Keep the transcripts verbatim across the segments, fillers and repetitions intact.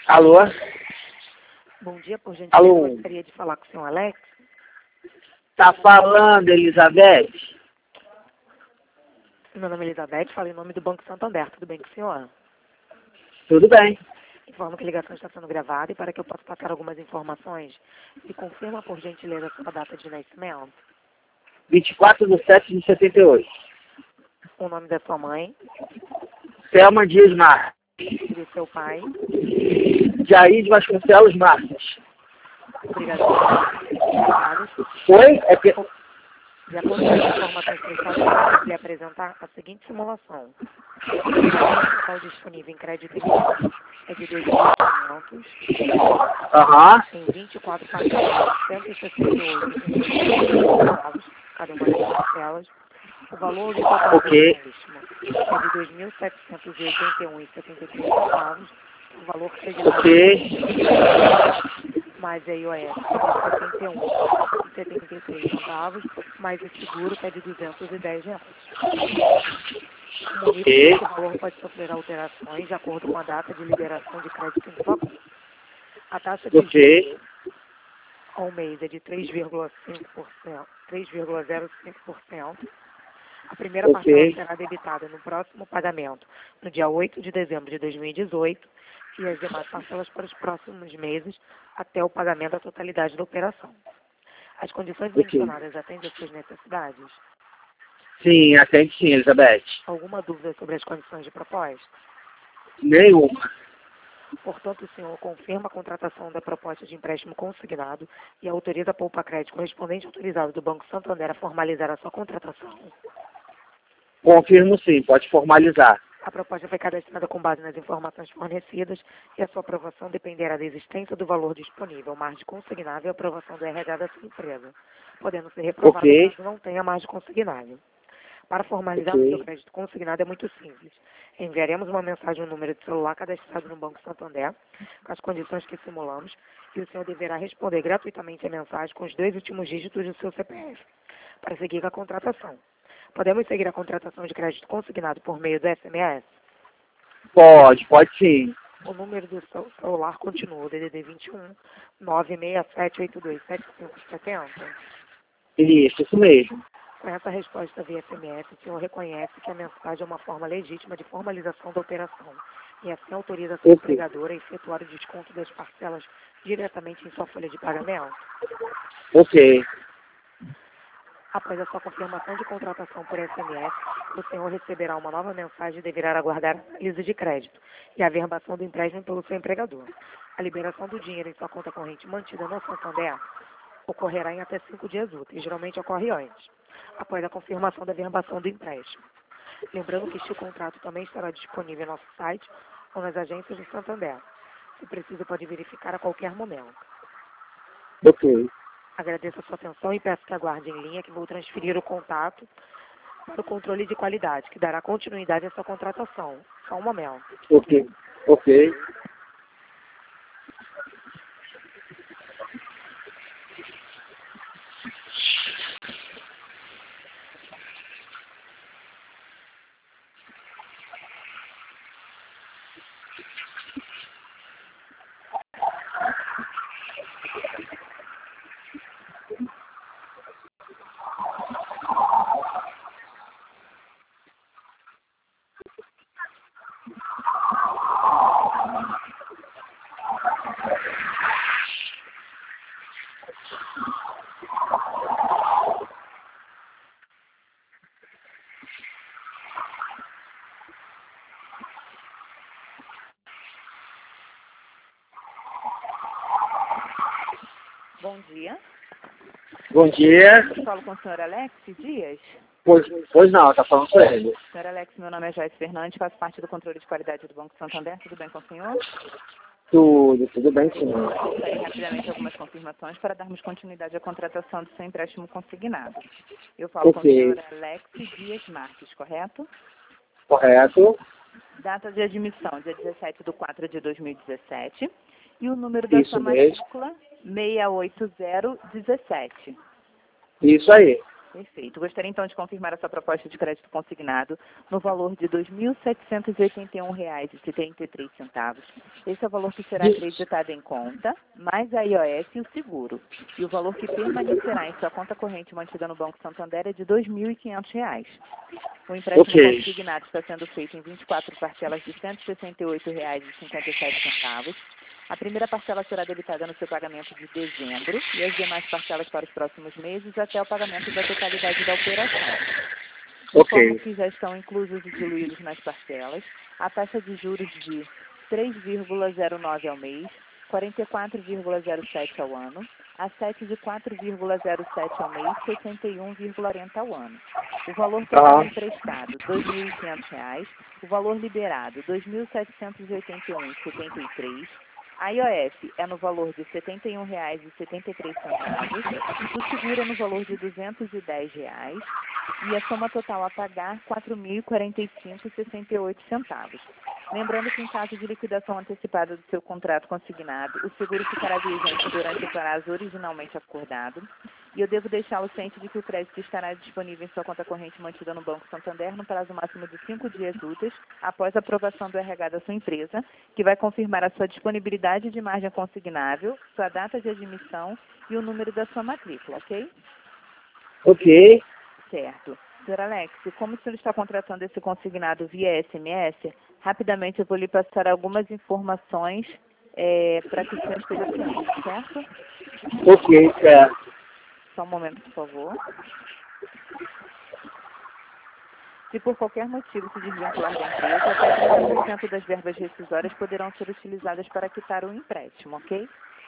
Alô? Bom dia, por gentileza, Alô? eu gostaria de falar com o senhor Alex. Tá falando, Elizabeth? Meu nome é Elizabeth, falo em nome do Banco Santander. Tudo bem com o senhor? Tudo bem. Informo que a ligação está sendo gravada e para que eu possa passar algumas informações, me confirma, por gentileza, a sua data de nascimento, vinte e quatro de sete de setenta e oito. o nome da sua mãe Thelma Dias Marques. e do seu pai. Jair de Vasconcelos Marques. Obrigada pelos dados. Foi? É que... De acordo com as informações prestadas, eu vou lhe apresentar a seguinte simulação. O valor total disponível em crédito emitido é de dois mil e quinhentos Aham. em vinte e quatro parcelas de cento e sessenta e oito reais e noventa e cinco centavos, cada uma das parcelas. O valor do total do Ok. empréstimo é de dois mil setecentos e oitenta e um reais e setenta e três centavos, o valor creditado Ok. mais a I O S de setenta e um reais e setenta e três centavos, mais o seguro que é de duzentos e dez reais. Comunico que Ok. esse valor pode sofrer alterações de acordo com a data de liberação de crédito em sua conta. A taxa de juros Ok. ao mês é de três vírgula cinco por cento, três vírgula zero cinco por cento. A primeira parcela Ok. será debitada no próximo pagamento, no dia oito de dezembro de dois mil e dezoito, e as demais parcelas para os próximos meses, até o pagamento da totalidade da operação. As condições Ok. mencionadas atendem às suas necessidades? Sim, atende sim, Elizabeth. Alguma dúvida sobre as condições de proposta? Nenhuma. Portanto, o senhor confirma a contratação da proposta de empréstimo consignado e autoriza a Poupa Crédito correspondente autorizado do Banco Santander a formalizar a sua contratação. Confirmo sim, pode formalizar. A proposta foi cadastrada com base nas informações fornecidas e a sua aprovação dependerá da existência do valor disponível, margem consignável e aprovação do R H da sua empresa, podendo ser reprovado Ok. caso não tenha margem consignável. Para formalizar o seu Ok. crédito consignado é muito simples. Enviaremos uma mensagem no número de celular cadastrado no Banco Santander, com as condições que simulamos, e o senhor deverá responder gratuitamente a mensagem com os dois últimos dígitos do seu C P F, para seguir com a contratação. Podemos seguir a contratação de crédito consignado por meio do S M S? Pode, pode sim. O número do seu celular continua o D D D vinte e um, nove seis sete oito dois sete cinco sete zero. Isso, isso mesmo. Com essa resposta via S M S, o senhor reconhece que a mensagem é uma forma legítima de formalização da operação e assim autoriza a sua Ok. empregadora a efetuar o desconto das parcelas diretamente em sua folha de pagamento. Ok. Após a sua confirmação de contratação por S M S, o senhor receberá uma nova mensagem e deverá aguardar a análise de crédito e a averbação do empréstimo pelo seu empregador. A liberação do dinheiro em sua conta corrente mantida no Santander ocorrerá em até cinco dias úteis, geralmente ocorre antes, após a confirmação da averbação do empréstimo. Lembrando que este contrato também estará disponível em nosso site ou nas agências do Santander. Se preciso, pode verificar a qualquer momento. Ok. Agradeço a sua atenção e peço que aguarde em linha que vou transferir o contato para o controle de qualidade, que dará continuidade à sua contratação. Só um momento. Ok. Ok. Bom dia. Bom dia. Eu falo com o senhor Alex Dias. Pois, pois não, tá falando com ele. Senhor Alex, meu nome é Joyce Fernandes, faço parte do controle de qualidade do Banco Santander. Tudo bem com o senhor? Tudo, tudo bem sim. Gostaria rapidamente algumas confirmações para darmos continuidade à contratação do seu empréstimo consignado. Eu falo com o Ok. senhor Alex Dias Marques, correto? Correto. Data de admissão, dia dezessete de quatro de dois mil e dezessete. E o número da Isso sua mesmo. matrícula, seis oito zero um sete. Isso aí. Perfeito. Gostaria então de confirmar a sua proposta de crédito consignado no valor de dois mil setecentos e oitenta e um reais e setenta e três centavos. Esse é o valor que será acreditado em conta, mais a I O S e o seguro. E o valor que permanecerá em sua conta corrente mantida no Banco Santander é de dois mil e quinhentos reais. O empréstimo Ok. consignado está sendo feito em vinte e quatro parcelas de cento e sessenta e oito reais e cinquenta e sete centavos. A primeira parcela será debitada no seu pagamento de dezembro e as demais parcelas para os próximos meses até o pagamento da totalidade da operação. Informo Ok. que já estão inclusos e diluídos nas parcelas a taxa de juros de três vírgula zero nove ao mês, quarenta e quatro vírgula zero sete ao ano, a sete de quatro vírgula zero sete ao mês, sessenta e um vírgula quarenta ao ano. O valor total Ah. emprestado, dois mil e quinhentos reais. O valor liberado, dois mil setecentos e oitenta e um reais e setenta e três centavos. A I O S é no valor de setenta e um reais e setenta e três centavos. O seguro é no valor de duzentos e dez reais. E a soma total a pagar, quatro mil e quarenta e cinco reais e sessenta e oito centavos. Lembrando que em caso de liquidação antecipada do seu contrato consignado, o seguro ficará vigente durante o prazo originalmente acordado. E eu devo deixá-lo ciente de que o crédito estará disponível em sua conta corrente mantida no Banco Santander no prazo máximo de cinco dias úteis, após a aprovação do R H da sua empresa, que vai confirmar a sua disponibilidade de margem consignável, sua data de admissão e o número da sua matrícula, ok? Ok. Certo. senhor Alex, como o senhor está contratando esse consignado via S M S, rapidamente eu vou lhe passar algumas informações é, para que o senhor esteja ciente, certo? Ok, certo. Só um momento, por favor. Se por qualquer motivo se desvincular da empresa, até trinta por cento das verbas rescisórias poderão ser utilizadas para quitar o empréstimo, ok?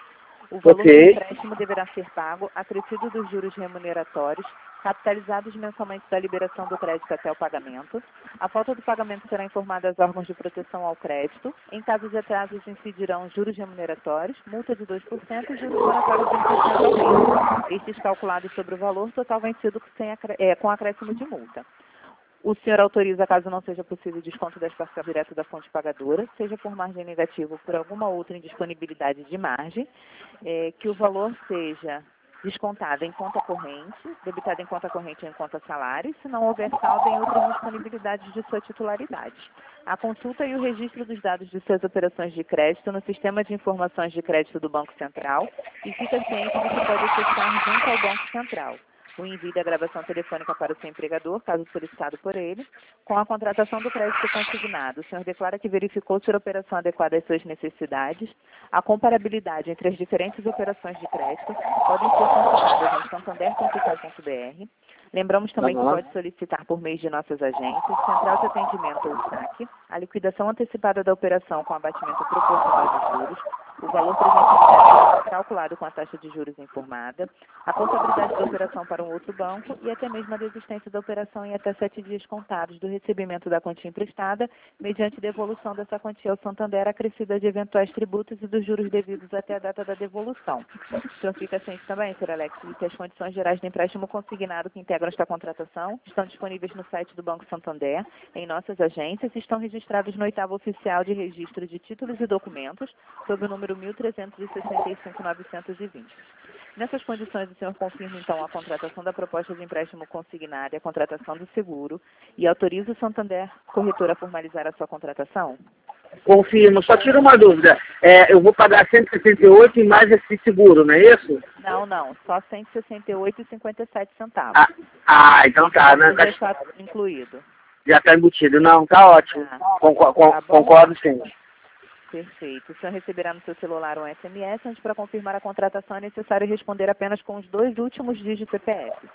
O valor do Ok. empréstimo deverá ser pago, acrescido dos juros remuneratórios, capitalizados mensalmente da liberação do crédito até o pagamento. A falta do pagamento será informada aos órgãos de proteção ao crédito. Em caso de atrasos, incidirão juros remuneratórios, multa de dois por cento e juros moratórios de um por cento ao mês. Estes calculados sobre o valor total vencido sem acré- é, com acréscimo de multa. O senhor autoriza, caso não seja possível, desconto das parcelas direto da fonte pagadora, seja por margem negativa ou por alguma outra indisponibilidade de margem, é, que o valor seja descontado em conta corrente, debitado em conta corrente ou em conta salário, se não houver saldo em outras disponibilidades de sua titularidade. A consulta e o registro dos dados de suas operações de crédito no Sistema de Informações de Crédito do Banco Central e fica ciente de que pode acessar junto ao Banco Central. O envio da gravação telefônica para o seu empregador, caso solicitado por ele. Com a contratação do crédito consignado, o senhor declara que verificou ser a operação adequada às suas necessidades. A comparabilidade entre as diferentes operações de crédito podem ser consultadas em santander ponto com ponto br. Lembramos também que Aham. pode solicitar por meio de nossas agências, Central de Atendimento ou saque, a liquidação antecipada da operação com abatimento proporcional dos juros, o valor presente calculado com a taxa de juros informada, a portabilidade da operação para um outro banco e até mesmo a desistência da operação em até sete dias contados do recebimento da quantia emprestada, mediante devolução dessa quantia ao Santander acrescida de eventuais tributos e dos juros devidos até a data da devolução. O senhor fica ciente também, senhor Alex, de que as condições gerais de empréstimo consignado que integram esta contratação estão disponíveis no site do Banco Santander, em nossas agências, e estão registrados no oitavo oficial de registro de títulos e documentos, sob o número mil trezentos e sessenta e cinco, novecentos e vinte. Nessas condições, o senhor confirma, então, a contratação da proposta de empréstimo consignado e a contratação do seguro e autoriza o Santander Corretora a formalizar a sua contratação? Confirmo. Só tira uma dúvida. É, eu vou pagar cento e sessenta e oito e mais esse seguro, não é isso? Não, não. Só cento e sessenta e oito reais e cinquenta e sete centavos. Ah, ah então tá. Né? Já está incluído. Já está embutido. Não, tá ótimo. Tá. Concor- con- Tá bom? concordo sim. Perfeito. O senhor receberá no seu celular um S M S, onde para confirmar a contratação é necessário responder apenas com os dois últimos dígitos C P F.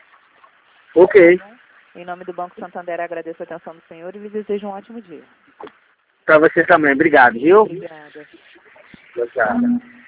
Ok. Em nome do Banco Santander, agradeço a atenção do senhor e lhe desejo um ótimo dia. Para você também. Obrigado, viu? Obrigada. Tchau, tchau.